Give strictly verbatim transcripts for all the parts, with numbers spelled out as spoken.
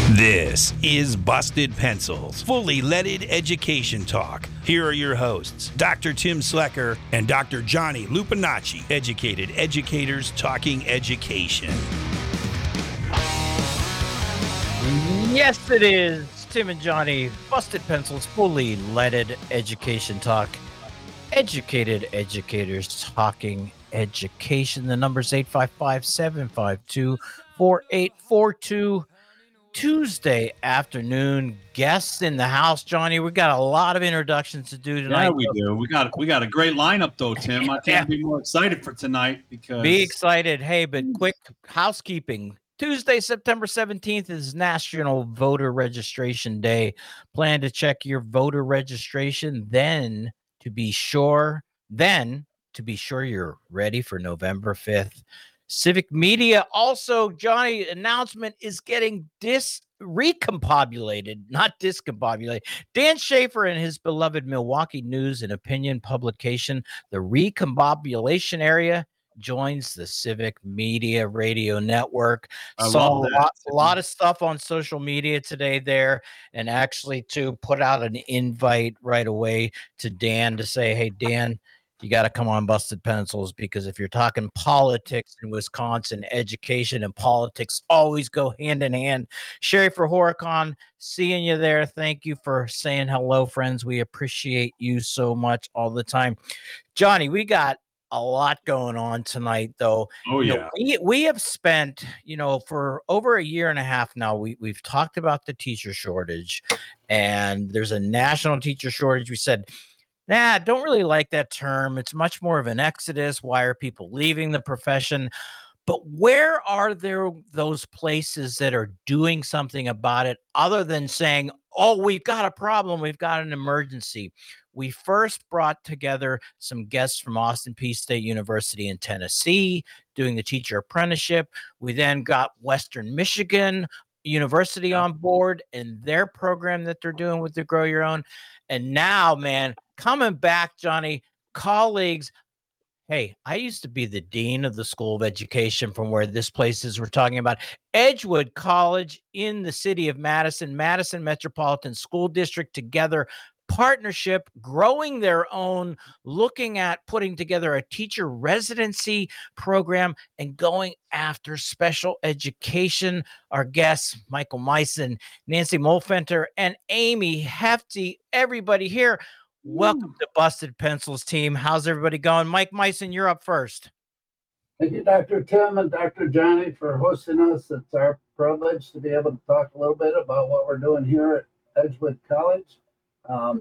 This is Busted Pencils, fully leaded education talk. Here are your hosts, Doctor Tim Slecker and Doctor Johnny Lupinacci, educated educators talking education. Yes, it is. Tim and Johnny, Busted Pencils, fully leaded education talk. Educated educators talking education. The number's eight five five, seven five two, four eight four two. Tuesday afternoon, guests in the house. Johnny, we got a lot of introductions to do tonight. Yeah, we do. We got we got a great lineup though, Tim. I can't be more excited for tonight because be excited. Hey, but quick housekeeping. Tuesday, September seventeenth is National Voter Registration Day. Plan to check your voter registration then to be sure, then to be sure you're ready for November fifth. Civic Media also, Johnny, announcement is getting dis recombobulated, not discombobulated. Dan Schaefer and his beloved Milwaukee News and Opinion publication, the Recombobulation Area, joins the Civic Media Radio Network. I Saw love a that. lot, a lot of stuff on social media today there, and actually to put out an invite right away to Dan to say, hey, Dan, you got to come on Busted Pencils, because if you're talking politics in Wisconsin, education and politics always go hand in hand. Sherry for Horicon, seeing you there. Thank you for saying hello, friends. We appreciate you so much all the time. Johnny, we got a lot going on tonight, though. Oh, you yeah. know, we, we have spent, you know, for over a year and a half now, we, we've talked about the teacher shortage, and there's a national teacher shortage. We said, Nah, don't really like that term. It's much more of an exodus. Why are people leaving the profession? But where are there those places that are doing something about it other than saying, oh, we've got a problem, we've got an emergency? We first brought together some guests from Austin Peay State University in Tennessee doing the teacher apprenticeship. We then got Western Michigan University on board and their program that they're doing with the Grow Your Own. And now, man, coming back, Johnny, colleagues. Hey, I used to be the dean of the School of Education from where this place is. We're talking about Edgewood College in the city of Madison, Madison Metropolitan School District together. Partnership, growing their own, looking at putting together a teacher residency program and going after special education. Our guests, Michael Meisen, Nancy Molfenter, and Amy Hefty, everybody here. Welcome to Busted Pencils team. How's everybody going? Mike Meisen, you're up first. Thank you, Doctor Tim and Doctor Johnny, for hosting us. It's our privilege to be able to talk a little bit about what we're doing here at Edgewood College. Um,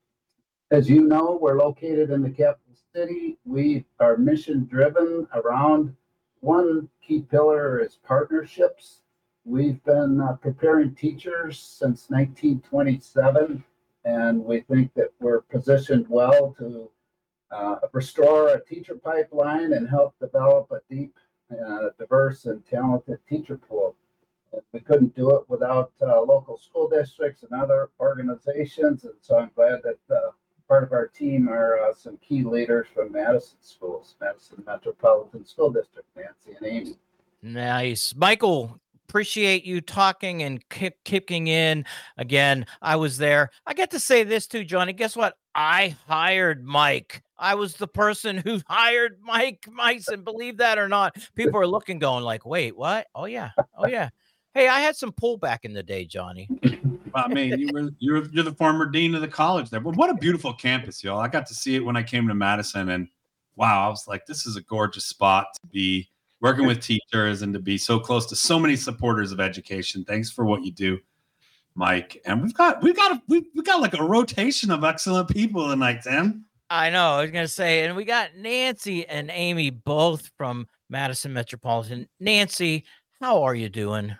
as you know, we're located in the capital city. We are mission driven around one key pillar is partnerships. We've been uh, preparing teachers since nineteen twenty-seven, and we think that we're positioned well to uh, restore a teacher pipeline and help develop a deep, uh, diverse, and talented teacher pool. We couldn't do it without uh, local school districts and other organizations, and so I'm glad that uh, part of our team are uh, some key leaders from Madison Schools, Madison Metropolitan School District, Nancy and Amy. Nice. Michael, appreciate you talking and kick, kicking in. Again, I was there. I get to say this too, Johnny. Guess what? I hired Mike. I was the person who hired Mike Meisen. Believe that or not. People are looking, going like, wait, what? Oh, yeah. Oh, yeah. Hey, I had some pull back in the day, Johnny. I mean, you were you're you're the former dean of the college there. But what a beautiful campus, y'all. I got to see it when I came to Madison, and wow, I was like, this is a gorgeous spot to be working with teachers and to be so close to so many supporters of education. Thanks for what you do, Mike. And we've got we've got a, we've, we got like a rotation of excellent people tonight, Tim. I know. I was gonna say, and we got Nancy and Amy both from Madison Metropolitan. Nancy, how are you doing?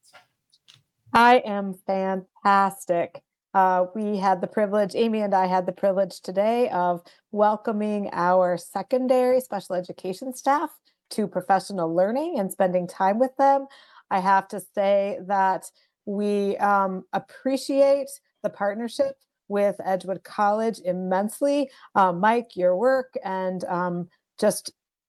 I am fantastic. Uh, we had the privilege, Amy and I had the privilege today of welcoming our secondary special education staff to professional learning and spending time with them. I have to say that we um, appreciate the partnership with Edgewood College immensely. Uh, Mike, your work and um, just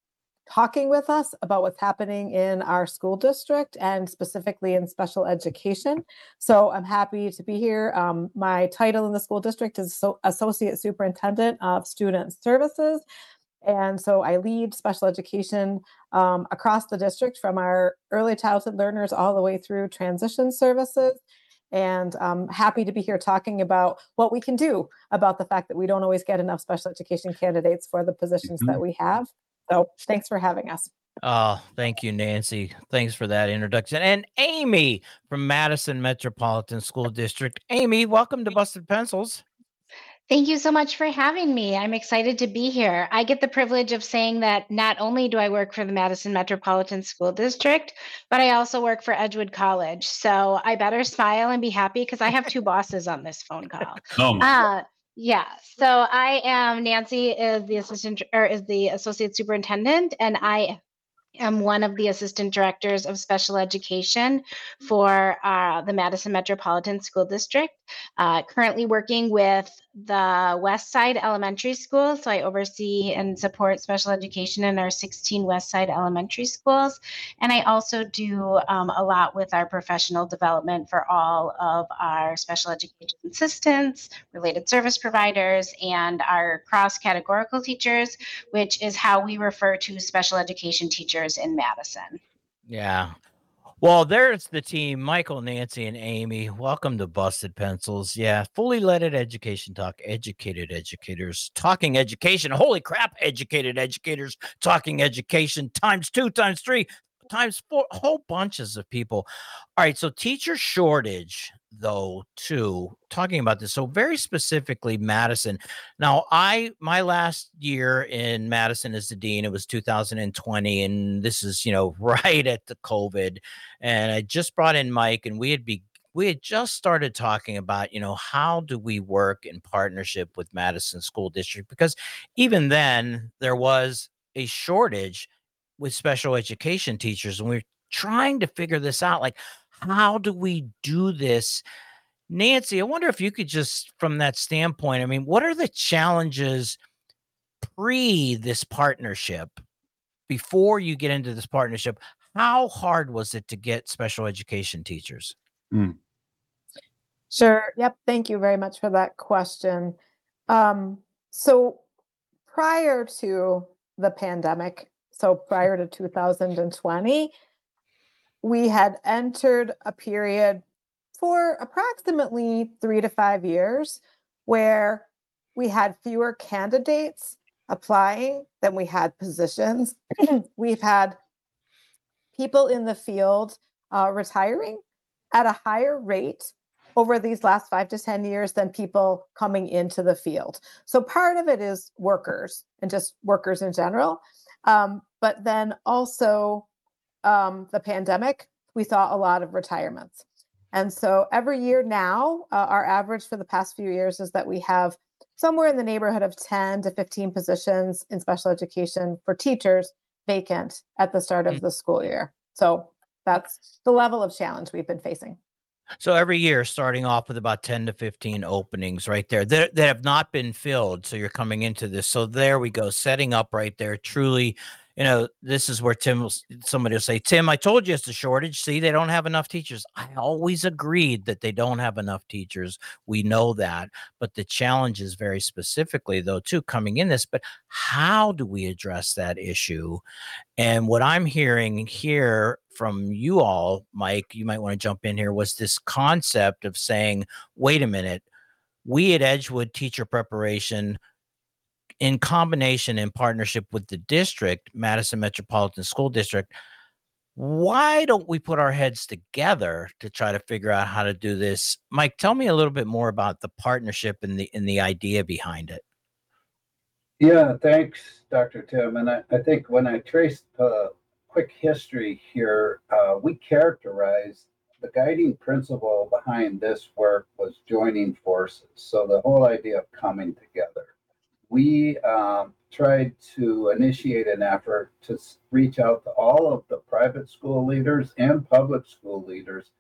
talking with us about what's happening in our school district and specifically in special education. So I'm happy to be here. Um, my title in the school district is so Associate Superintendent of Student Services. And so I lead special education um, across the district from our early childhood learners all the way through transition services. And I'm happy to be here talking about what we can do about the fact that we don't always get enough special education candidates for the positions Mhm. that we have. So thanks for having us. Oh, thank you, Nancy. Thanks for that introduction. And Amy from Madison Metropolitan School District. Amy, welcome to Busted Pencils. Thank you so much for having me. I'm excited to be here. I get the privilege of saying that not only do I work for the Madison Metropolitan School District, but I also work for Edgewood College. So I better smile and be happy because I have two bosses on this phone call. Oh my. Uh, yeah. So I am Nancy is the assistant or is the associate superintendent, and I am one of the assistant directors of special education for uh, the Madison Metropolitan School District. Uh, currently working with the West Side Elementary School. So I oversee and support special education in our sixteen West Side elementary schools. And I also do um, a lot with our professional development for all of our special education assistants, related service providers, and our cross-categorical teachers, which is how we refer to special education teachers in Madison. Yeah. Well, there's the team, Michael, Nancy, and Amy. Welcome to Busted Pencils. Yeah, fully leaded education talk, educated educators talking education. Holy crap, educated educators talking education times two, times three, times four, whole bunches of people. All right, so teacher shortage, though, too, talking about this. So very specifically, Madison. Now, I my last year in Madison as the dean, it was two thousand twenty, and this is, you know, right at the COVID. And I just brought in Mike, and we had be we had just started talking about, you know, how do we work in partnership with Madison School District? Because even then, there was a shortage with special education teachers, and we we're trying to figure this out. Like, how do we do this? Nancy, I wonder if you could just, from that standpoint, I mean, what are the challenges pre this partnership, before you get into this partnership? How hard was it to get special education teachers? Mm. Sure. Yep. Thank you very much for that question. Um, so prior to the pandemic, so prior to two thousand twenty, we had entered a period for approximately three to five years where we had fewer candidates applying than we had positions. We've had people in the field uh, retiring at a higher rate over these last five to ten years than people coming into the field. So part of it is workers and just workers in general. Um, but then also um, the pandemic, we saw a lot of retirements. And so every year now, uh, our average for the past few years is that we have somewhere in the neighborhood of ten to fifteen positions in special education for teachers vacant at the start of the school year. So that's the level of challenge we've been facing. So every year, starting off with about ten to fifteen openings right there that, that have not been filled. So you're coming into this. So there we go, setting up right there. Truly, you know, this is where Tim, will, somebody will say, Tim, I told you it's a shortage. See, they don't have enough teachers. I always agreed that they don't have enough teachers. We know that. But the challenge is very specifically, though, too, coming in this. But how do we address that issue? And what I'm hearing here from you all, Mike, you might want to jump in here, was this concept of saying, wait a minute, we at Edgewood Teacher Preparation, in combination, in partnership with the district, Madison Metropolitan School District, why don't we put our heads together to try to figure out how to do this? Mike, tell me a little bit more about the partnership and the and the idea behind it. Yeah, thanks, Doctor Tim. And I, I think when I traced a quick history here, uh, we characterized the guiding principle behind this work was joining forces. So the whole idea of coming together. We um, tried to initiate an effort to reach out to all of the private school leaders and public school leaders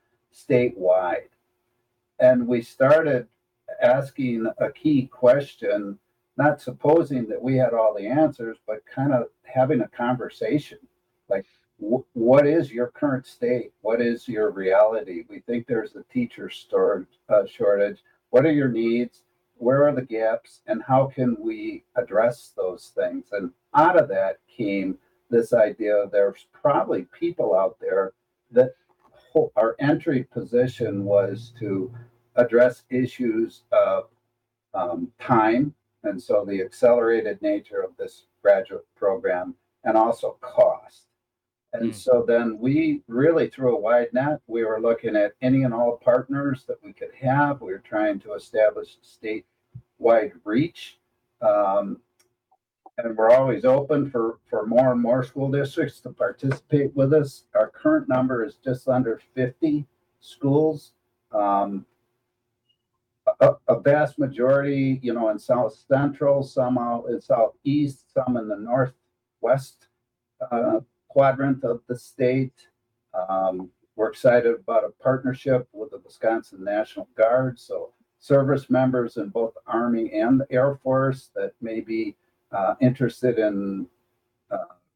statewide. And we started asking a key question, not supposing that we had all the answers, but kind of having a conversation. Like, wh- what is your current state? What is your reality? We think there's a teacher storage, uh, shortage. What are your needs? Where are the gaps? And how can we address those things? And out of that came this idea there's probably people out there that ho- our entry position was to address issues of um, time, and so the accelerated nature of this graduate program, and also cost. And Mm. so then we really threw a wide net. We were looking at any and all partners that we could have. We were trying to establish statewide reach. Um, and we're always open for, for more and more school districts to participate with us. Our current number is just under fifty schools. Um, a, a vast majority, you know, in South Central, some out in Southeast, some in the Northwest uh, quadrant of the state. Um, we're excited about a partnership with the Wisconsin National Guard. So service members in both the Army and the Air Force that may be uh, interested in uh,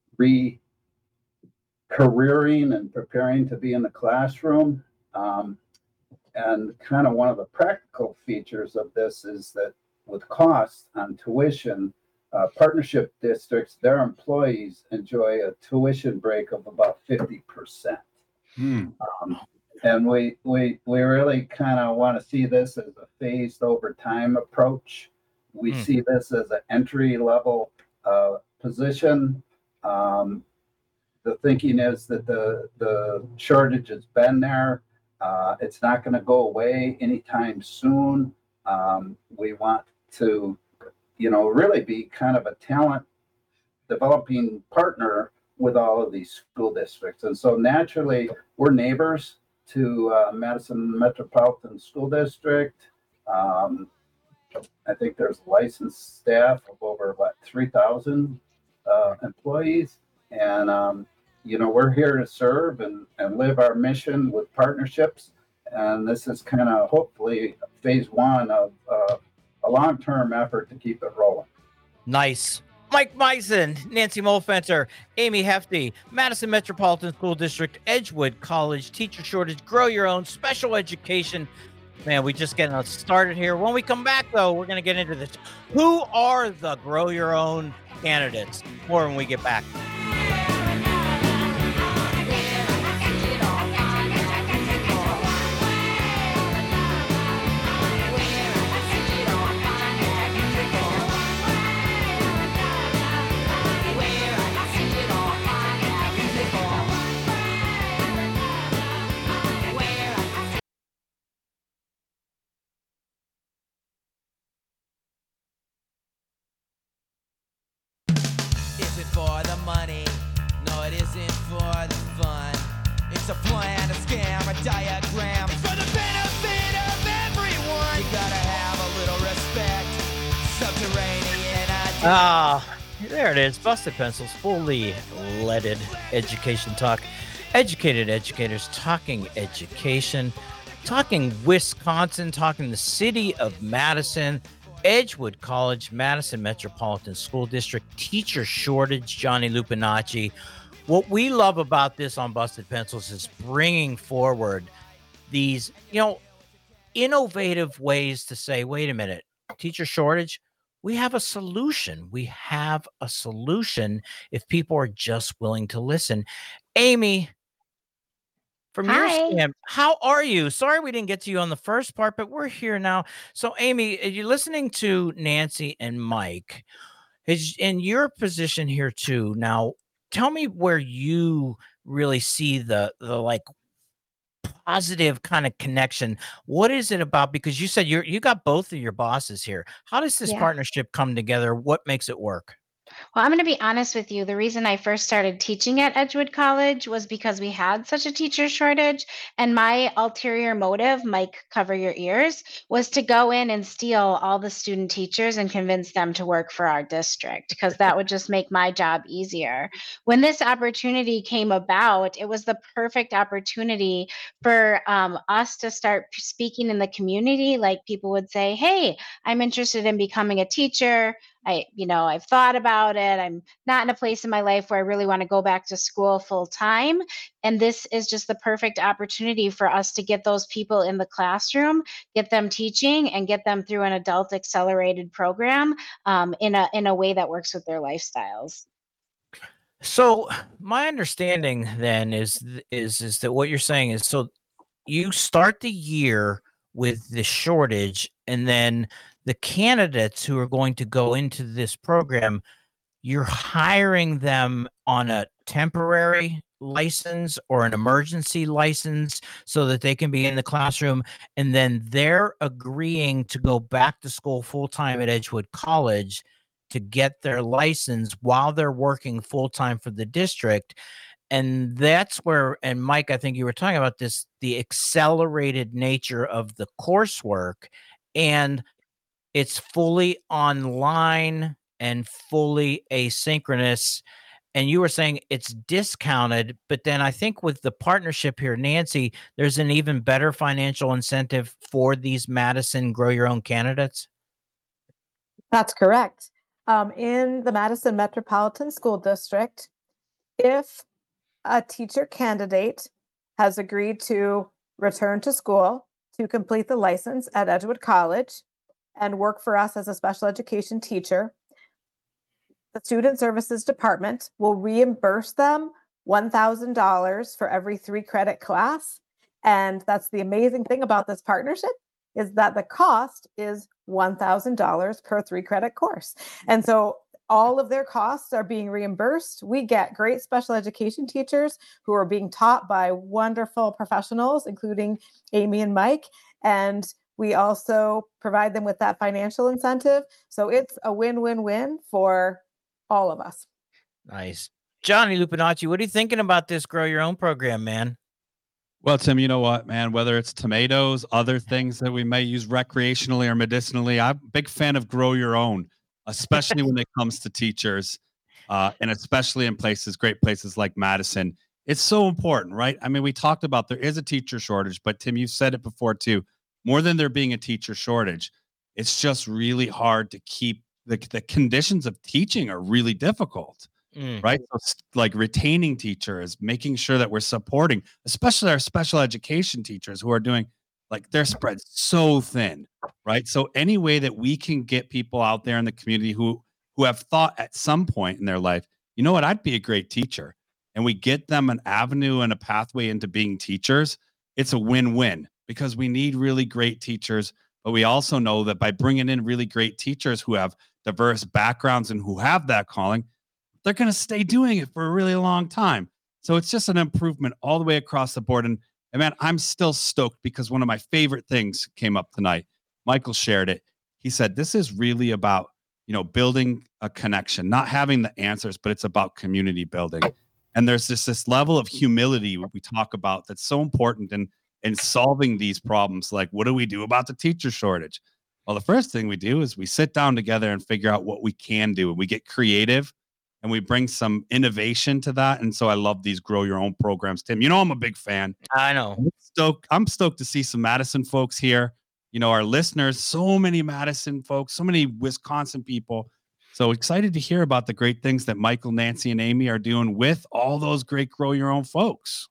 re-careering and preparing to be in the classroom. Um, and kind of one of the practical features of this is that with costs on tuition, uh, partnership districts, their employees enjoy a tuition break of about fifty percent. Hmm. Um, and we, we, we really kind of want to see this as a phased over time approach. We Hmm. see this as an entry level uh, position. Um, the thinking is that the, the shortage has been there. Uh, it's not going to go away anytime soon. Um, we want to, you know, really be kind of a talent developing partner with all of these school districts. And so naturally, we're neighbors to uh, Madison Metropolitan School District. Um, I think there's licensed staff of over, what, three thousand uh, employees. And, um, you know, we're here to serve and, and live our mission with partnerships. And this is kind of hopefully phase one of uh, a long-term effort to keep it rolling. Nice. Mike Meisen, Nancy Molfenter, Amy Hefty, Madison Metropolitan School District, Edgewood College, teacher shortage, grow your own, special education. Man, we just getting us started here. When we come back, though, we're going to get into this. Who are the grow your own candidates? More when we get back. Is it for the money? No, it isn't for the fun. It's a plan, a scam, a diagram. It's for the benefit of everyone. You gotta have a little respect. Subterranean ideas. Ah, there it is. Busted Pencils, fully leaded education talk. Educated educators talking education, talking Wisconsin, talking the city of Madison, Edgewood College, Madison Metropolitan School District, teacher shortage, Johnny Lupinacci. What we love about this on Busted Pencils is bringing forward these, you know, innovative ways to say, wait a minute, teacher shortage, we have a solution. We have a solution if people are just willing to listen. Amy, from your Hi. stand, how are you? Sorry we didn't get to you on the first part, but we're here now. So, Amy, are you listening to Nancy and Mike? Is in your position here too. Now, tell me where you really see the the like positive kind of connection. What is it about? Because you said you're you got both of your bosses here. How does this Yeah. partnership come together? What makes it work? Well, I'm going to be honest with you. The reason I first started teaching at Edgewood College was because we had such a teacher shortage. And my ulterior motive, Mike, cover your ears, was to go in and steal all the student teachers and convince them to work for our district, because that would just make my job easier. When this opportunity came about, it was the perfect opportunity for um, us to start speaking in the community. Like people would say, hey, I'm interested in becoming a teacher. I, you know, I've thought about it. I'm not in a place in my life where I really want to go back to school full time. And this is just the perfect opportunity for us to get those people in the classroom, get them teaching, and get them through an adult accelerated program um, in a in a way that works with their lifestyles. So my understanding then is th- is is that what you're saying is, so you start the year with the shortage, and then the candidates who are going to go into this program, you're hiring them on a temporary license or an emergency license so that they can be in the classroom, and then they're agreeing to go back to school full time at Edgewood College to get their license while they're working full time for the district. And that's where, and Mike, I think you were talking about this, the accelerated nature of the coursework, and it's fully online and fully asynchronous. And you were saying it's discounted, but then I think with the partnership here, Nancy, there's an even better financial incentive for these Madison Grow Your Own candidates. That's correct. Um, in the Madison Metropolitan School District, if a teacher candidate has agreed to return to school to complete the license at Edgewood College and work for us as a special education teacher, the Student Services Department will reimburse them one thousand dollars for every three credit class. And that's the amazing thing about this partnership, is that the cost is one thousand dollars per three credit course. And so all of their costs are being reimbursed. We get great special education teachers who are being taught by wonderful professionals, including Amy and Mike. And we also provide them with that financial incentive. So it's a win-win-win for all of us. Nice. Johnny Lupinacci, what are you thinking about this Grow Your Own program, man? Well, Tim, you know what, man, whether it's tomatoes, other things that we may use recreationally or medicinally, I'm a big fan of Grow Your Own, especially when it comes to teachers, uh, and especially in places, great places like Madison. It's so important, right? I mean, we talked about there is a teacher shortage, but Tim, you've said it before too, more than there being a teacher shortage, it's just really hard to keep the, the conditions of teaching are really difficult. Mm. Right. So s- like retaining teachers, making sure that we're supporting, especially our special education teachers who are doing, like, they're spread so thin. Right. So any way that we can get people out there in the community who who have thought at some point in their life, you know what, I'd be a great teacher, and we get them an avenue and a pathway into being teachers, it's a win-win, because we need really great teachers. But we also know that by bringing in really great teachers who have diverse backgrounds and who have that calling, they're going to stay doing it for a really long time. So it's just an improvement all the way across the board. And, and man, I'm still stoked because one of my favorite things came up tonight. Michael shared it. He said, this is really about, you know, building a connection, not having the answers, but it's about community building. And there's just this level of humility we talk about that's so important in, in solving these problems. Like, what do we do about the teacher shortage? Well, the first thing we do is we sit down together and figure out what we can do. We get creative, and we bring some innovation to that. And so I love these Grow Your Own programs. Tim, you know, I'm a big fan. I know. I'm stoked, I'm stoked to see some Madison folks here. You know, our listeners, so many Madison folks, so many Wisconsin people. So excited to hear about the great things that Michael, Nancy, and Amy are doing with all those great Grow Your Own folks.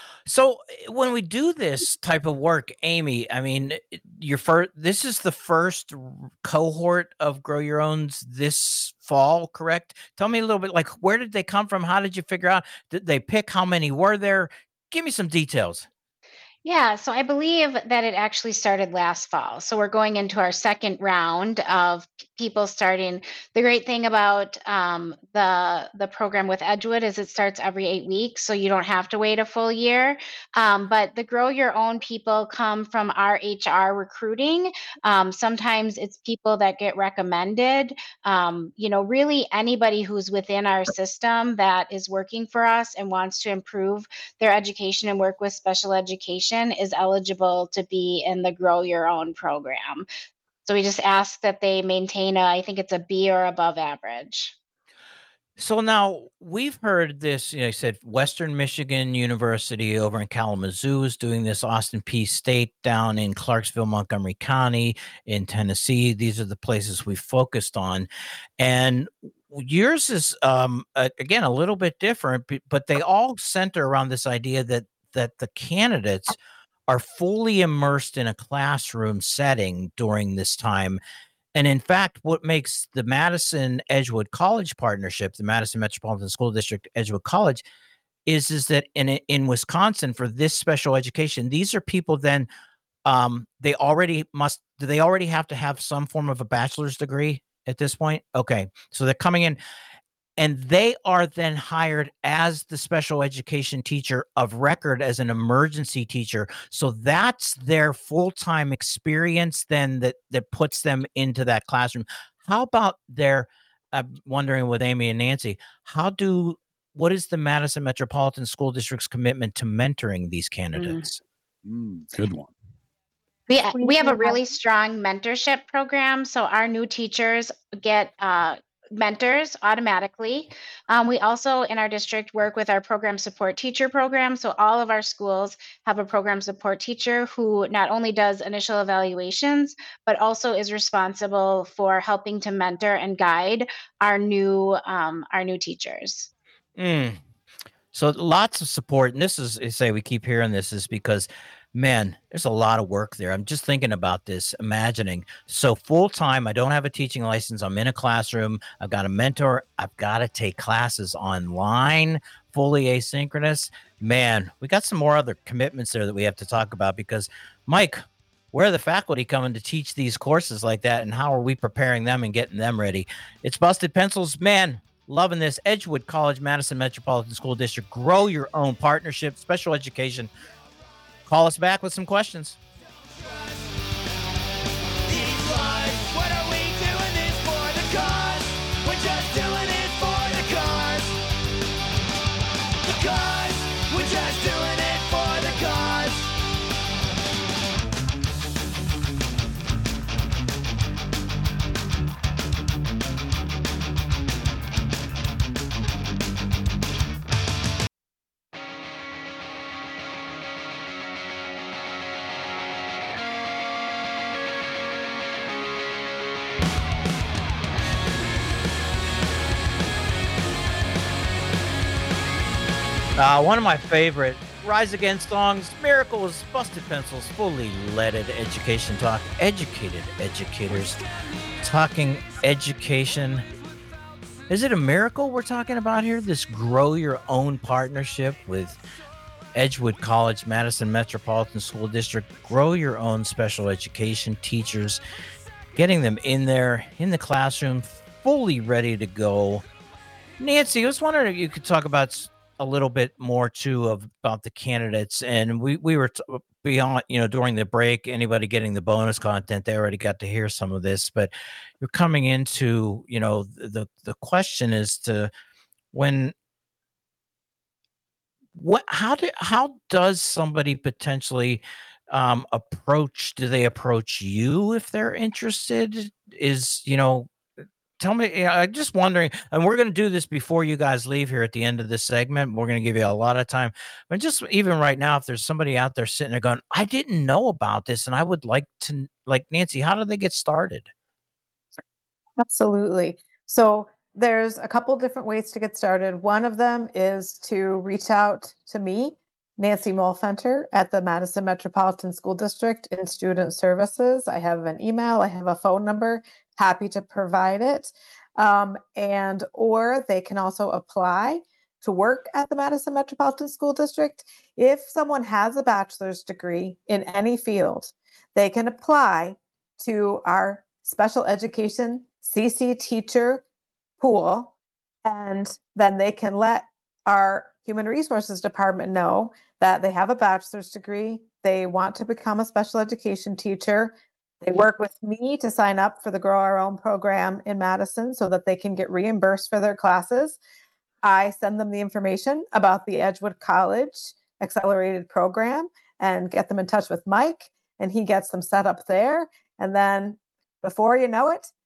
So eh, when we do this type of work, Amy, I mean, eh, your first, this is the first r- cohort of Grow Your Owns this fall, correct? Tell me a little bit, like, where did they come from? How did you figure out? Did they pick? How many were there? Give me some details. Yeah, so I believe that it actually started last fall. So we're going into our second round of p- people starting. The great thing about um, the the program with Edgewood is it starts every eight weeks, so you don't have to wait a full year. Um, but the Grow Your Own people come from our H R recruiting. Um, sometimes it's people that get recommended. Um, you know, really anybody who's within our system that is working for us and wants to improve their education and work with special education is eligible to be in the Grow Your Own program. So we just ask that they maintain a, I think it's a B or above average. So now we've heard this, you know, you said Western Michigan University over in Kalamazoo is doing this, Austin P State down in Clarksville, Montgomery County in Tennessee. These are the places we focused on. And yours is um a- again a little bit different, b- but they all center around this idea that that the candidates are fully immersed in a classroom setting during this time. And in fact, what makes the Madison Edgewood College partnership, the Madison Metropolitan School District Edgewood College, is is that in in Wisconsin for this special education, these are people then um they already must do they already have to have some form of a bachelor's degree at this point? Okay. So they're coming in and they are then hired as the special education teacher of record as an emergency teacher. So that's their full-time experience then that that puts them into that classroom. How about their I'm wondering with Amy and Nancy, how do what is the Madison Metropolitan School District's commitment to mentoring these candidates? Mm, good one. We We we have a have- really strong mentorship program, so our new teachers get uh, mentors automatically. Um, we also in our district work with our program support teacher program. So all of our schools have a program support teacher who not only does initial evaluations, but also is responsible for helping to mentor and guide our new um, our new teachers. Mm. So lots of support, and this is I say we keep hearing this is because, man, there's a lot of work there. I'm just thinking about this, imagining. So full time, I don't have a teaching license. I'm in a classroom. I've got a mentor. I've got to take classes online, fully asynchronous. Man, we got some more other commitments there that we have to talk about because, Mike, where are the faculty coming to teach these courses like that, and how are we preparing them and getting them ready? It's Busted Pencils, man. Loving this. Edgewood College, Madison Metropolitan School District. Grow your own partnership, special education. Call us back with some questions. These lies, what are we doing this for? The cause. We're just doing it for the cause. The cause. We're just doing it for the cause. Uh, one of my favorite Rise Against songs, Miracles, Busted Pencils, fully leaded education talk, educated educators talking education. Is it a miracle we're talking about here? This grow your own partnership with Edgewood College, Madison Metropolitan School District, grow your own special education teachers, getting them in there in the classroom, fully ready to go. Nancy, I was wondering if you could talk about s- a little bit more too of about the candidates. And we we were t- beyond, you know, during the break. Anybody getting the bonus content, they already got to hear some of this. But you're coming into, you know, th- the the question is to when what how do how does somebody potentially um approach do they approach you if they're interested is you know tell me yeah, I'm just wondering and we're going to do this before you guys leave here at the end of this segment. We're going to give you a lot of time, but just even right now if there's somebody out there sitting there going I didn't know about this and I would like to like Nancy, how do they get started? Absolutely. So there's a couple different ways to get started. One of them is to reach out to me, Nancy Molfenter at the Madison Metropolitan School District in Student Services. I have an email, I have a phone number, happy to provide it. Um, and or they can also apply to work at the Madison Metropolitan School District. If someone has a bachelor's degree in any field, they can apply to our special education C C teacher pool, and then they can let our human resources department know that they have a bachelor's degree, they want to become a special education teacher. They work with me to sign up for the Grow Our Own program in Madison so that they can get reimbursed for their classes. I send them the information about the Edgewood College accelerated program and get them in touch with Mike, and he gets them set up there. And then before you know it,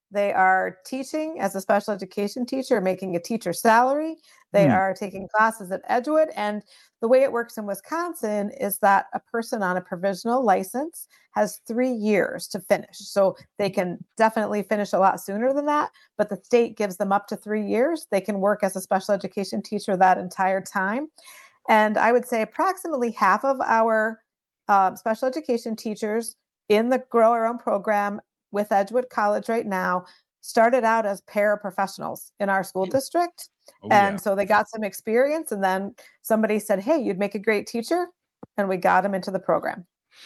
They are teaching as a special education teacher, making a teacher salary. They Hmm. are taking classes at Edgewood. And the way it works in Wisconsin is that a person on a provisional license has three years to finish. So they can definitely finish a lot sooner than that, but the state gives them up to three years. They can work as a special education teacher that entire time. And I would say approximately half of our um, special education teachers in the Grow Our Own program with Edgewood College right now started out as paraprofessionals in our school district. Oh, And yeah. so they got some experience, and then somebody said, hey, you'd make a great teacher. And we got them into the program.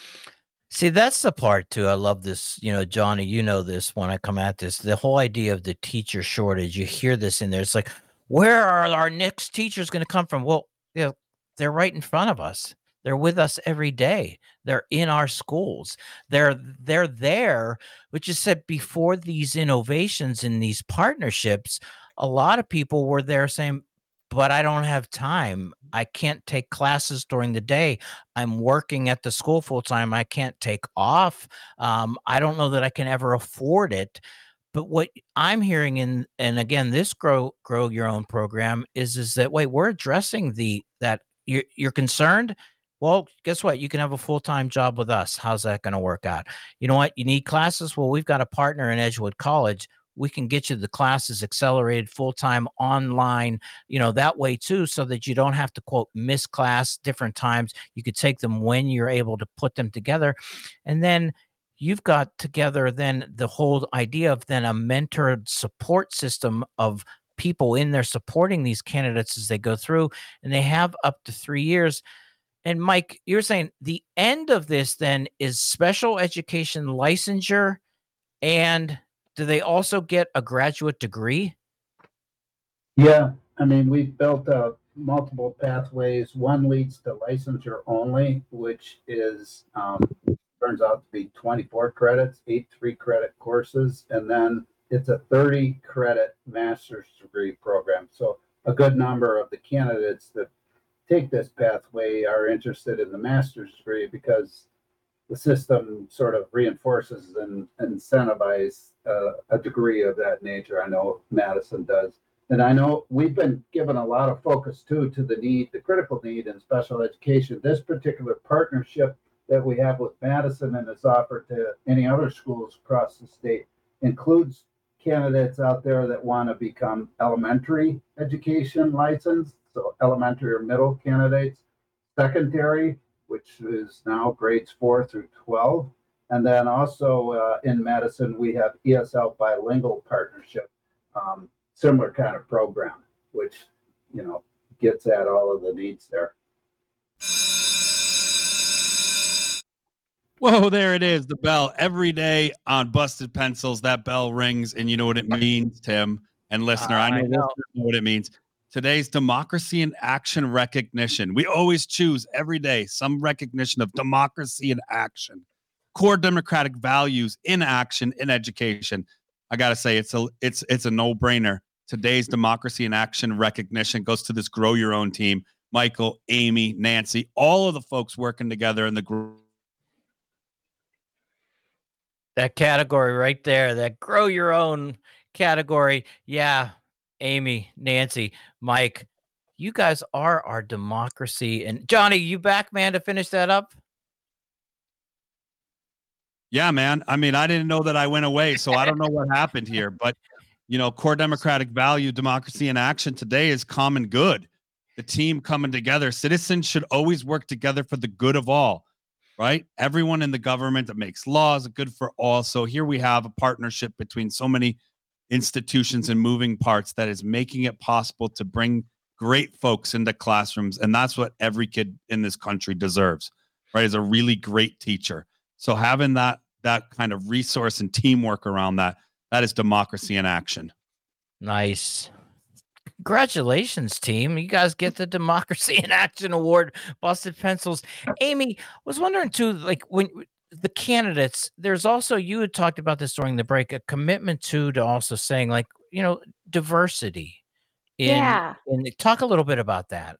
See, that's the part too. I love this. You know, Johnny, you know this when I come at this, the whole idea of the teacher shortage. You hear this in there. It's like, where are our next teachers going to come from? Well, you know, they're right in front of us. They're with us every day. They're in our schools. They're they're there, which is said before these innovations and these partnerships, a lot of people were there saying, but I don't have time. I can't take classes during the day. I'm working at the school full time. I can't take off. Um, I don't know that I can ever afford it. But what I'm hearing in, and again, this grow grow your own program is is that wait, we're addressing the that you're you're concerned. Well, guess what? You can have a full-time job with us. How's that going to work out? You know what? You need classes? Well, we've got a partner in Edgewood College. We can get you the classes accelerated full-time online, you know, that way too, so that you don't have to quote miss class different times. You could take them when you're able to put them together. And then you've got together then the whole idea of then a mentored support system of people in there supporting these candidates as they go through, and they have up to three years. And Mike, you're saying the end of this then is special education licensure, and do they also get a graduate degree? Yeah, I mean, we've built uh, multiple pathways. One leads to licensure only, which is um, turns out to be twenty-four credits, eight three-credit courses, and then it's a thirty-credit master's degree program. So a good number of the candidates that take this pathway are interested in the master's degree because the system sort of reinforces and incentivizes uh, a degree of that nature. I know Madison does. And I know we've been given a lot of focus too to the need, the critical need in special education. This particular partnership that we have with Madison and is offered to any other schools across the state includes candidates out there that want to become elementary education licensed, so elementary or middle candidates, secondary, which is now grades four through twelve. And then also uh, in Madison, we have E S L bilingual partnership, um, similar kind of program, which, you know, gets at all of the needs there. Whoa, there it is, the bell. Every day on Busted Pencils, that bell rings, and you know what it means, Tim and listener. I know, I know. listeners know what it means. Today's Democracy in Action recognition. We always choose every day some recognition of democracy in action, core democratic values in action in education. I gotta say, it's a it's it's a no-brainer. Today's Democracy in Action recognition goes to this Grow Your Own team. Michael, Amy, Nancy, all of the folks working together in the group. That category right there, that grow your own category. Yeah, Amy, Nancy, Mike, you guys are our democracy. And Johnny, you back, man, to finish that up? Yeah, man. I mean, I didn't know that I went away, so I don't know what happened here. But, you know, core democratic value, democracy in action today is common good. The team coming together. Citizens should always work together for the good of all, right? Everyone in the government that makes laws are good for all. So here we have a partnership between so many institutions and moving parts that is making it possible to bring great folks into classrooms. And that's what every kid in this country deserves, right? Is a really great teacher. So having that that kind of resource and teamwork around that, that is democracy in action. Nice. Congratulations, team. You guys get the Democracy in Action Award, Busted Pencils. Amy, I was wondering too, like when the candidates, there's also, you had talked about this during the break, a commitment to, to also saying like, you know, diversity. In, Yeah. and talk a little bit about that.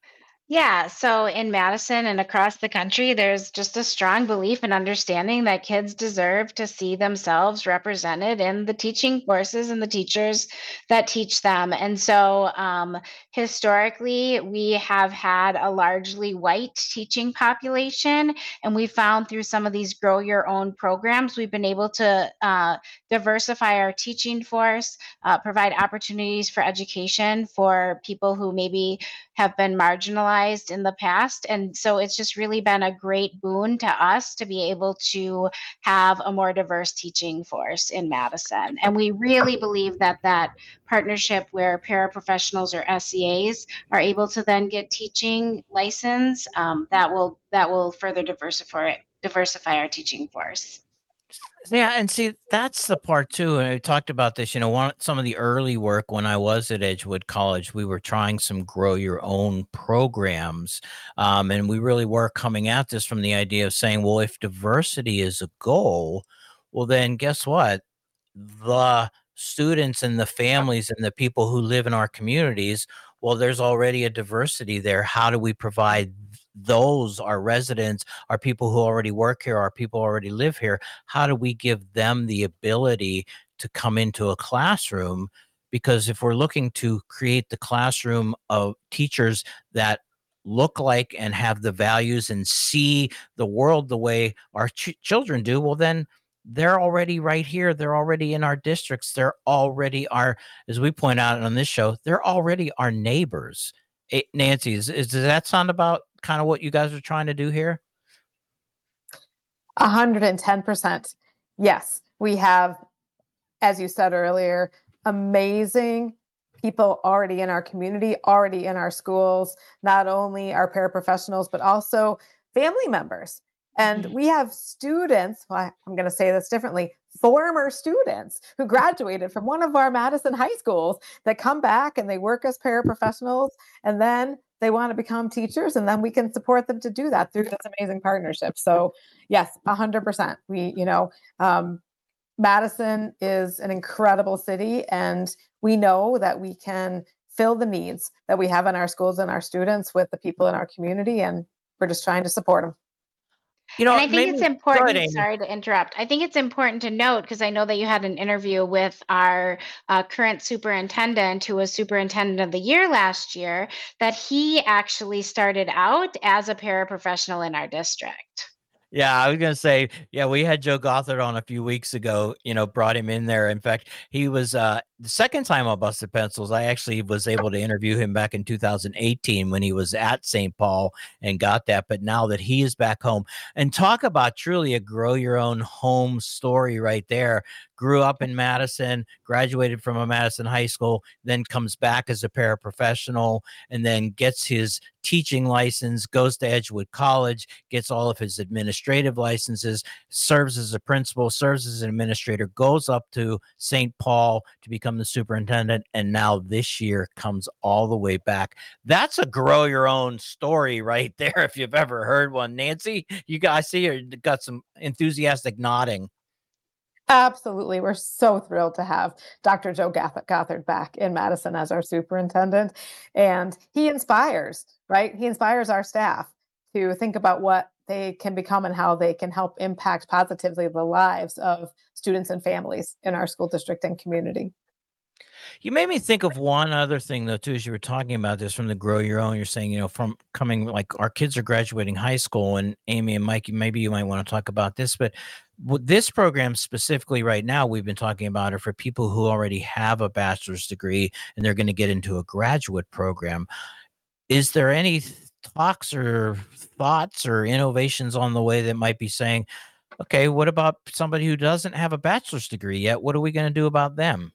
Yeah, so in Madison and across the country, there's just a strong belief and understanding that kids deserve to see themselves represented in the teaching courses and the teachers that teach them. And so, um, historically, we have had a largely white teaching population, and we found through some of these grow your own programs, we've been able to uh, diversify our teaching force, uh, provide opportunities for education for people who maybe have been marginalized in the past. And so it's just really been a great boon to us to be able to have a more diverse teaching force in Madison. And we really believe that that partnership where paraprofessionals or S E As are able to then get teaching license, um, that will that will further diversify diversify our teaching force. Yeah, and see, that's the part too. And I talked about this, you know, one some of the early work when I was at Edgewood College, we were trying some grow your own programs. Um, and we really were coming at this from the idea of saying, well, if diversity is a goal, well, then guess what? The students and the families and the people who live in our communities, well, there's already a diversity there. How do we provide those, our residents, our people who already work here, our people who already live here? How do we give them the ability to come into a classroom? Because if we're looking to create the classroom of teachers that look like and have the values and see the world the way our ch- children do, well, then they're already right here. They're already in our districts. They're already our, as we point out on this show, they're already our neighbors. Eh, Nancy, is, is does that sound about kind of what you guys are trying to do here? one hundred ten percent. Yes, we have, as you said earlier, amazing people already in our community, already in our schools, not only our paraprofessionals, but also family members. And we have students, well, I'm going to say this differently, former students who graduated from one of our Madison high schools that come back and they work as paraprofessionals, and then they want to become teachers, and then we can support them to do that through this amazing partnership. So yes, one hundred percent. We, you know, um, Madison is an incredible city, and we know that we can fill the needs that we have in our schools and our students with the people in our community, and we're just trying to support them. You know, And I think maybe it's go ahead, important, Amy. sorry to interrupt. I think it's important to note, because I know that you had an interview with our uh, current superintendent, who was superintendent of the year last year, that he actually started out as a paraprofessional in our district. Yeah, I was gonna say, yeah, we had Joe Gothard on a few weeks ago, you know, brought him in there. In fact, he was uh the second time on Busted Pencils. I actually was able to interview him back in two thousand eighteen when he was at Saint Paul and got that. But now that he is back home, and talk about truly a grow your own home story right there. Grew up in Madison, graduated from a Madison high school, then comes back as a paraprofessional, and then gets his teaching license, goes to Edgewood College, gets all of his administrative licenses, serves as a principal, serves as an administrator, goes up to Saint Paul to become the superintendent, and now this year comes all the way back. That's a grow your own story right there, if you've ever heard one. Nancy, you guys see you got some enthusiastic nodding. Absolutely. We're so thrilled to have Doctor Joe Goth- Gothard back in Madison as our superintendent. And he inspires, right? He inspires our staff to think about what they can become and how they can help impact positively the lives of students and families in our school district and community. You made me think of one other thing, though, too, as you were talking about this from the grow your own. You're saying, you know, from coming like our kids are graduating high school, and Amy and Mike, maybe you might want to talk about this, but with this program specifically right now, we've been talking about it for people who already have a bachelor's degree and they're going to get into a graduate program. Is there any talks or thoughts or innovations on the way that might be saying, okay, what about somebody who doesn't have a bachelor's degree yet? What are we going to do about them?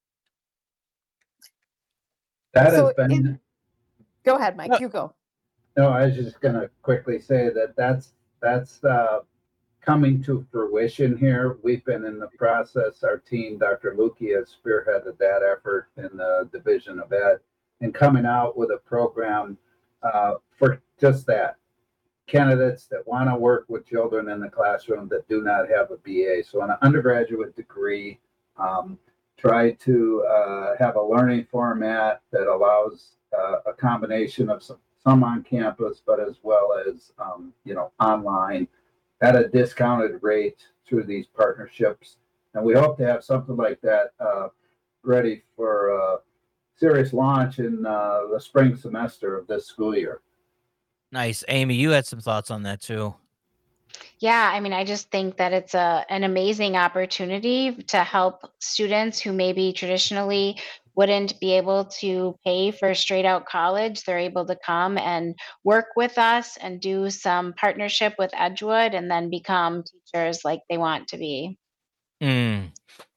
That So has been, in- Go ahead, Mike. No. You go. no, I was just gonna quickly say that that's, that's, uh, coming to fruition here. We've been in the process, our team, Doctor Lukey has spearheaded that effort in the Division of Ed, and coming out with a program, uh, for just that. Candidates that want to work with children in the classroom that do not have a B A. So an undergraduate degree, um, try to uh, have a learning format that allows uh, a combination of some, some on campus, but as well as, um, you know, online at a discounted rate through these partnerships. And we hope to have something like that uh, ready for uh, serious launch in uh, the spring semester of this school year. Nice. Amy, you had some thoughts on that too. Yeah, I mean, I just think that it's a an amazing opportunity to help students who maybe traditionally wouldn't be able to pay for straight out college. They're able to come and work with us and do some partnership with Edgewood and then become teachers like they want to be. Mm.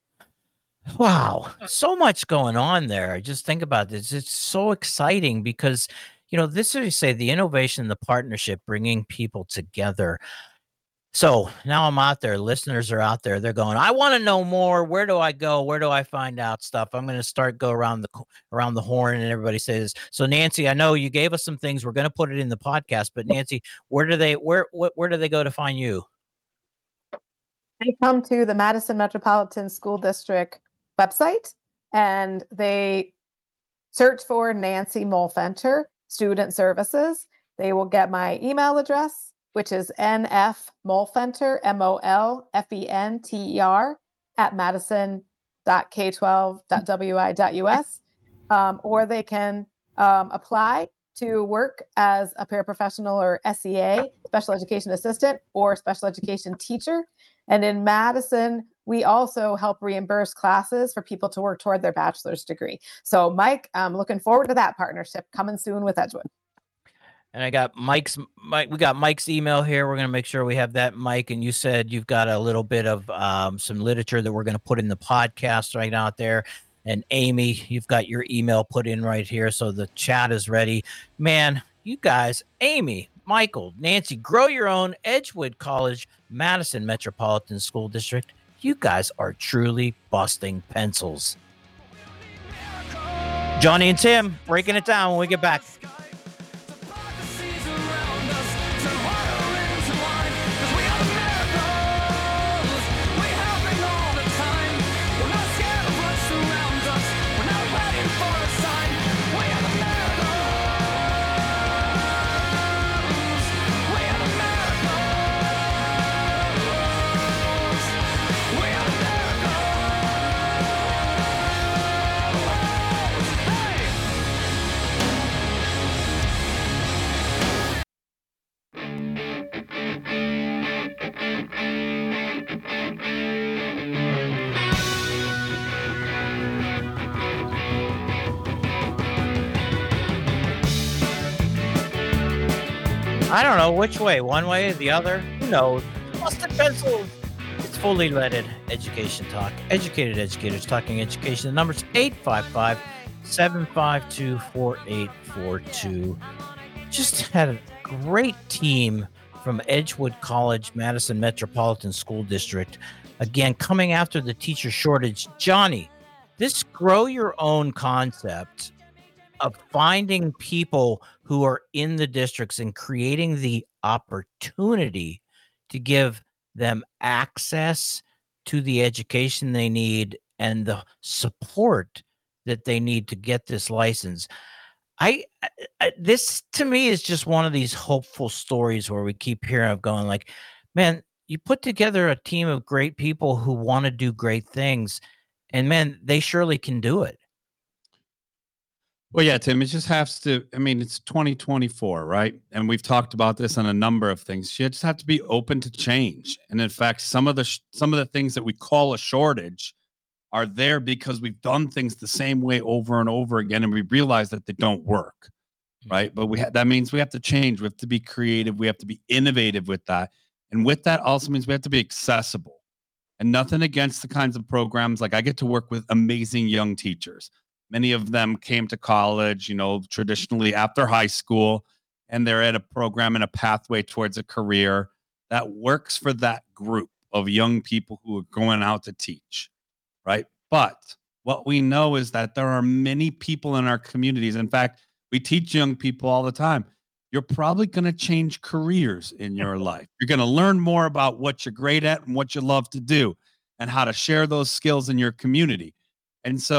Wow, so much going on there. Just think about this. It's so exciting because, you know, this is, you say, the innovation, the partnership, bringing people together. So now I'm out there. Listeners are out there. They're going, I want to know more. Where do I go? Where do I find out stuff? I'm going to start go around the around the horn, and everybody says. So Nancy, I know you gave us some things. We're going to put it in the podcast. But Nancy, where do they where where, where do they go to find you? They come to the Madison Metropolitan School District website and they search for Nancy Molfenter, Student Services. They will get my email address, which is nfmolfenter, M O L F E N T E R, at madison dot k twelve dot w i dot u s. Um, or they can um, apply to work as a paraprofessional or S E A, special education assistant, or special education teacher. And in Madison, we also help reimburse classes for people to work toward their bachelor's degree. So, Mike, I'm looking forward to that partnership coming soon with Edgewood. And I got Mike's Mike. We got Mike's email here. We're going to make sure we have that, Mike. And you said you've got a little bit of um, some literature that we're going to put in the podcast right out there. And Amy, you've got your email put in right here. So the chat is ready. Man, you guys, Amy, Michael, Nancy, grow your own Edgewood College, Madison Metropolitan School District. You guys are truly busting pencils. Johnny and Tim breaking it down when we get back. I don't know which way, one way or the other. Who knows? Busted pencils. It's fully leaded education talk. Educated educators talking education. The number's eight five five, seven five two, four eight four two. Just had a great team from Edgewood College, Madison Metropolitan School District. Again, coming after the teacher shortage. Johnny, this grow your own concept of finding people who are in the districts and creating the opportunity to give them access to the education they need and the support that they need to get this license. I, I this to me is just one of these hopeful stories where we keep hearing of going like, man, you put together a team of great people who want to do great things, and man, they surely can do it. Well, yeah, Tim, it just has to, I mean, it's twenty twenty-four, right? And we've talked about this on a number of things. You just have to be open to change. And in fact, some of the, sh- some of the things that we call a shortage are there because we've done things the same way over and over again. And we realize that they don't work, right? But we ha- that means we have to change. We have to be creative. We have to be innovative with that. And with that also means we have to be accessible. And nothing against the kinds of programs. Like I get to work with amazing young teachers. Many of them came to college, you know, traditionally after high school, and they're at a program and a pathway towards a career that works for that group of young people who are going out to teach, right? But what we know is that there are many people in our communities. In fact, we teach young people all the time. You're probably going to change careers in your life. You're going to learn more about what you're great at and what you love to do and how to share those skills in your community. And so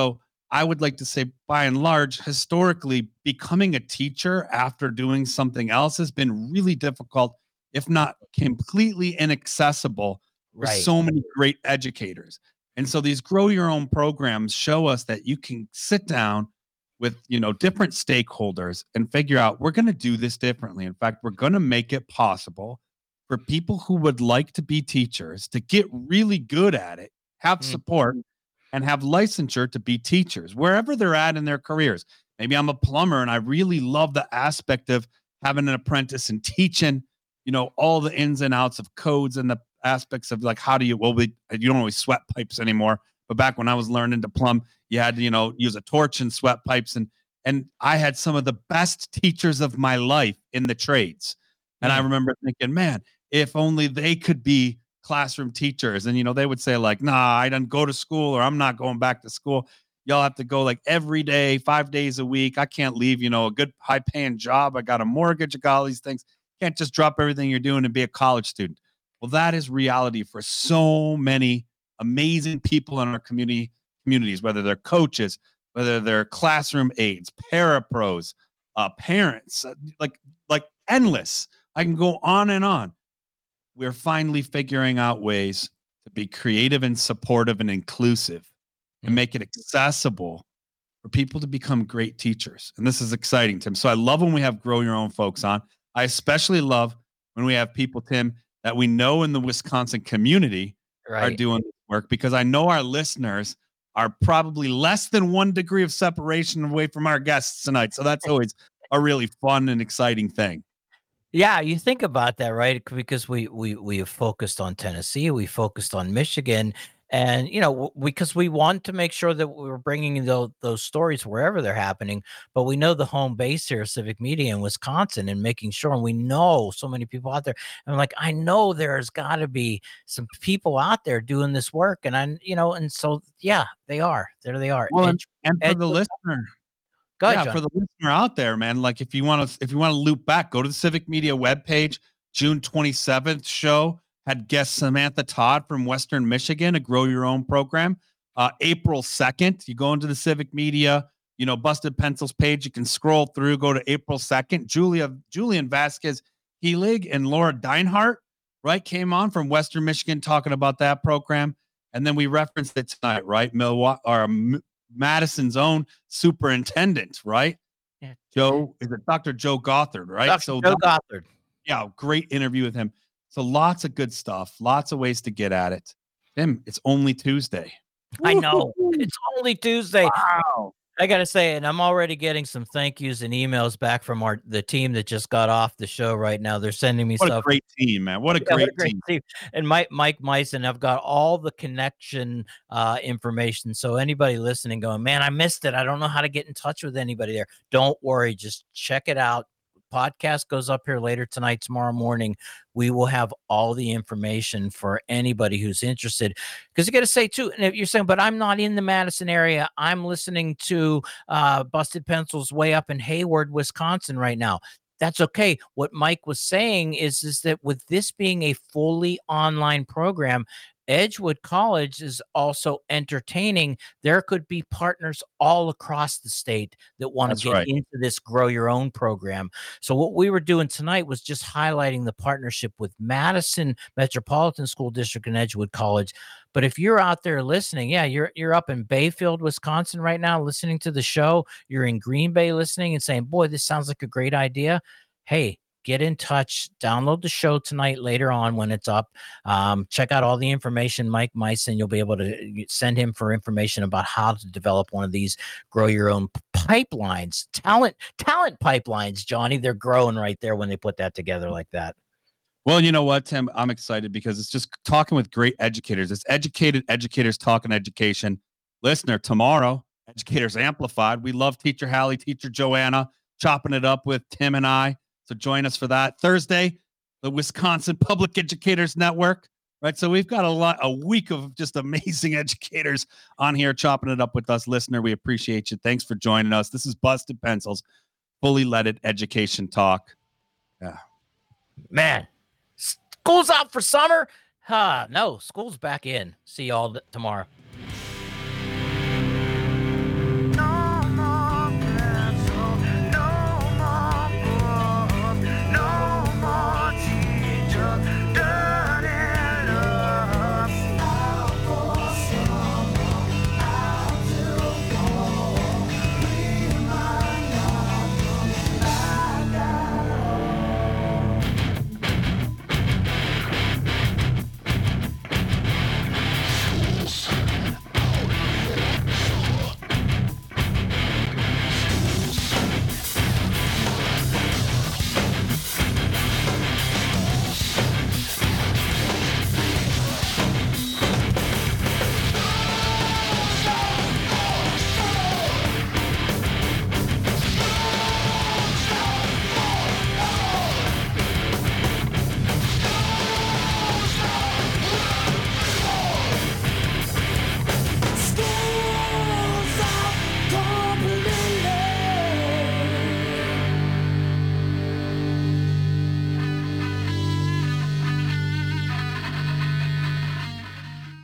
I would like to say, by and large, historically, becoming a teacher after doing something else has been really difficult, if not completely inaccessible for Right. so many great educators. And so these grow your own programs show us that you can sit down with, you know, different stakeholders and figure out, we're going to do this differently. In fact, we're going to make it possible for people who would like to be teachers to get really good at it, have support, and have licensure to be teachers wherever they're at in their careers. Maybe I'm a plumber and I really love the aspect of having an apprentice and teaching, you know, all the ins and outs of codes and the aspects of like, how do you, well, we, you don't always sweat pipes anymore. But back when I was learning to plumb, you had to, you know, use a torch and sweat pipes. And, and I had some of the best teachers of my life in the trades. And I remember thinking, man, if only they could be classroom teachers. And, you know, they would say like, nah, I didn't go to school, or I'm not going back to school. Y'all have to go like every day, five days a week. I can't leave, you know, a good high paying job. I got a mortgage, I got all these things. Can't just drop everything you're doing and be a college student. Well, that is reality for so many amazing people in our community communities, whether they're coaches, whether they're classroom aides, parapros, uh, parents, uh, like, like endless. I can go on and on. We're finally figuring out ways to be creative and supportive and inclusive and make it accessible for people to become great teachers. And this is exciting, Tim. So I love when we have Grow Your Own folks on. I especially love when we have people, Tim, that we know in the Wisconsin community Right. are doing this work, because I know our listeners are probably less than one degree of separation away from our guests tonight. So that's always a really fun and exciting thing. Yeah, you think about that, right? Because we we we have focused on Tennessee, we focused on Michigan, and you know, w- because we want to make sure that we're bringing those those stories wherever they're happening. But we know the home base here, Civic Media in Wisconsin, and making sure. And we know so many people out there. And I'm like, I know there's got to be some people out there doing this work, and I, you know, and so yeah, they are. There they are. Well, and, Edge- and for Edge- the listener, Go ahead, yeah, John. for the listener out there, man, like if you want to, if you want to loop back, go to the Civic Media webpage. June twenty-seventh show had guest Samantha Todd from Western Michigan, a Grow Your Own program. Uh, April second, you go into the Civic Media, you know, Busted Pencils page. You can scroll through, go to April second. Julia, Julian Vasquez Helig and Laura Deinhardt, right, came on from Western Michigan talking about that program. And then we referenced it tonight, right? Milwaukee or M- Madison's own superintendent, right? Yeah. Joe, is it Doctor Joe Gothard, right? Doctor So Joe that- Gothard. yeah, great interview with him. So lots of good stuff, lots of ways to get at it. Tim, it's only Tuesday. I know it's only Tuesday. Wow. I gotta say, and I'm already getting some thank yous and emails back from our the team that just got off the show right now. They're sending me What stuff. a great team, man. What a Yeah, great what a great team. team. And Mike Mike Meissen, I've got all the connection uh, information. So anybody listening going, man, I missed it. I don't know how to get in touch with anybody there. Don't worry, just check it out. Podcast goes up here later tonight, tomorrow morning. We will have all the information for anybody who's interested. Because you got to say too, and if you're saying, but I'm not in the Madison area, I'm listening to uh, Busted Pencils way up in Hayward, Wisconsin right now. That's okay. What Mike was saying is, is that with this being a fully online program, Edgewood College is also entertaining. There could be partners all across the state that want That's to get right. into this Grow Your Own program. So what we were doing tonight was just highlighting the partnership with Madison Metropolitan School District and Edgewood College. But if you're out there listening, yeah, you're you're up in Bayfield, Wisconsin right now listening to the show. You're in Green Bay listening and saying, boy, this sounds like a great idea. Hey, get in touch, download the show tonight later on when it's up. Um, check out all the information, Mike Meissen. You'll be able to send him for information about how to develop one of these Grow Your Own pipelines, talent, talent pipelines, Johnny. They're growing right there when they put that together like that. Well, you know what, Tim? I'm excited because it's just talking with great educators. It's educated educators talking education. Listener, tomorrow, Educators Amplified. We love Teacher Hallie, Teacher Joanna, chopping it up with Tim and I. So join us for that. Thursday, the Wisconsin Public Educators Network, right? So we've got a lot, a week of just amazing educators on here chopping it up with us. Listener, we appreciate you. Thanks for joining us. This is Busted Pencils, fully leaded education talk. Yeah. Man, school's out for summer. Huh, no, school's back in. See y'all tomorrow.